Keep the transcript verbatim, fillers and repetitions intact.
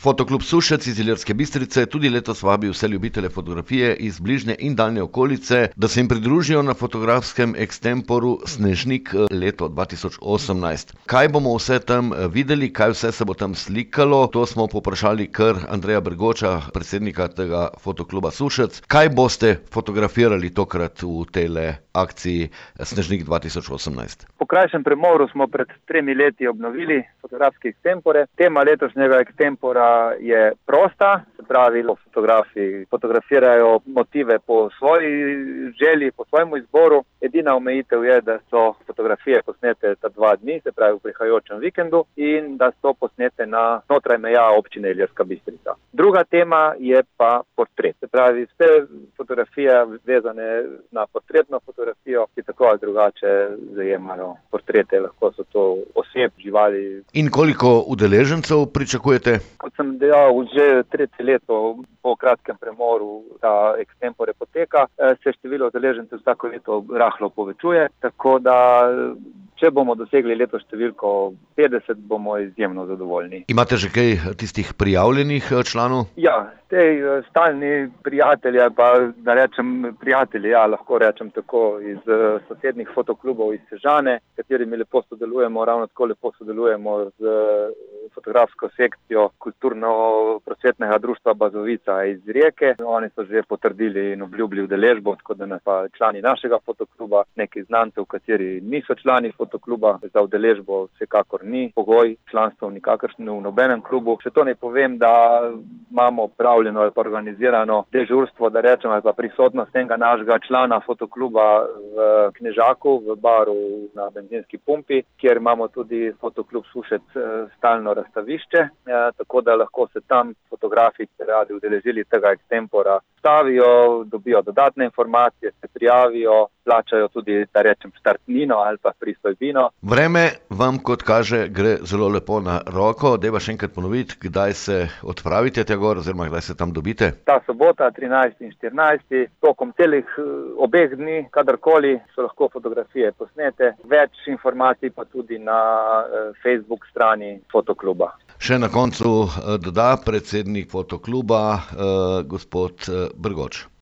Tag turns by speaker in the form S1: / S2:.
S1: Fotoklub Sušec iz Ilirske Bistrice tudi letos vabi vse ljubitelje fotografije iz bližnje in daljne okolice, da se jim pridružijo na fotografskem ekstemporu Snežnik leto dva tisoč osemnajst. Kaj bomo vse tam videli, kaj vse se bo tam slikalo, to smo povprašali kar Andreja Bergoča, predsednika tega Fotokluba Sušec. Kaj boste fotografirali tokrat v tejle akciji Snežnik dva tisoč osemnajst?
S2: Po krajšem premoru smo pred tremi leti obnovili fotografske ekstempore. Tema letošnjega ekstempora je prosta, se pravi, fotografi fotografirajo motive po svoji želji, po svojemu izboru. Edina omejitev je, da so fotografije posnete ta dva dni, se pravi v prihajajočem vikendu, in da so posnete na znotraj meja občine Ilirska Bistrica. Druga tema je pa portret, se pravi vse fotografije vezane na portretno fotografijo, ki tako ali drugače zajemajo portrete, lahko so to oseb, živali.
S1: In koliko udeležencev pričakujete?
S2: Kot sem dejal, že tretje leto po kratkem premoru ta ekstempore poteka, se število udeležencev vsako leto rahlo povečuje, tako da če bomo dosegli leto številko petdeset, bomo izjemno zadovoljni.
S1: Imate že kaj tistih prijavljenih članov?
S2: Ja, tej stalni prijatelji, pa da rečem prijatelji, ja, lahko rečem tako, iz sosednjih fotoklubov iz Sežane, s katerimi lepo sodelujemo, ravno tako lepo sodelujemo z fotografsko sekcijo Kulturno-prosvetnega društva Bazovica iz Rijeke. Oni so že potrdili in obljubili udeležbo, tako da nas pa člani našega fotokluba, nekaj znancev, kateri niso člani fotokluba, za udeležbo vsekakor ni pogoj, članstvo nikakršen v nobenem klubu. Še to ne povem, da imamo pravljeno ali pa organizirano dežurstvo, da rečem, ali pa prisotnost enega našega člana fotokluba v Knežaku, v baru na benzinski pumpi, kjer imamo tudi Fotoklub Sušec stalno razstavišče, tako da lahko se tam fotografi, ki radi udeležili tega ekstempora, stavijo, dobijo dodatne informacije, se prijavijo, plačajo tudi, da rečem, startnino ali pa pristojbino.
S1: Vreme vam, kot kaže, gre zelo lepo na roko. Dajva še enkrat ponoviti, kdaj se odpravite tja gor, oziroma kdaj se tam dobite?
S2: Ta sobota, trinajsti in štirinajsti, tokom celih obeh dni, kadarkoli so lahko fotografije posnete. Več informacij pa tudi na Facebook strani Fotokluba.
S1: Še na koncu doda predsednik Fotokluba, gospod Bergoč.